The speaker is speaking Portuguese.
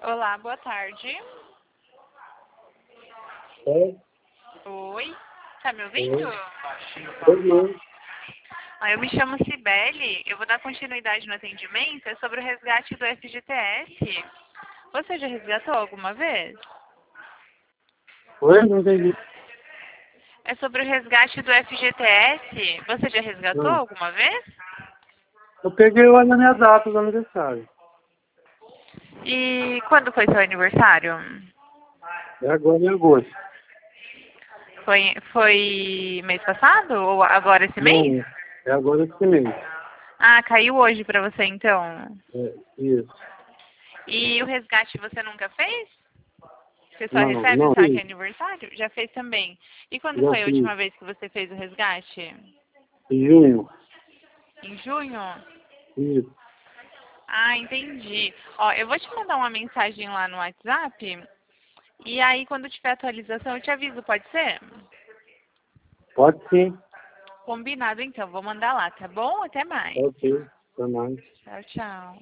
Olá, boa tarde. É, Oi, tá me ouvindo? eu Eu me chamo Cibele, eu vou dar continuidade no atendimento, é sobre o resgate do FGTS. Você já resgatou alguma vez? Oi, não entendi. É sobre o resgate do FGTS. Você já resgatou Não. alguma vez? Eu peguei lá na minha data do aniversário. E quando foi seu aniversário? É agora em agosto. Foi mês passado ou agora esse mês? Não, é agora esse mês. Ah, caiu hoje pra você então. É, isso. E o resgate você nunca fez? Você só Não, recebe o não, saque fiz. aniversário? Já fez também. E quando Já foi a fiz. última vez que você fez o resgate? Em junho. Em junho? Isso. Ah, entendi. Ó, eu vou te mandar uma mensagem lá no WhatsApp. E aí, quando tiver atualização, eu te aviso, pode ser? Pode sim. Combinado, então. Vou mandar lá, tá bom? Até mais. Ok. Tá mais. Tchau, tchau.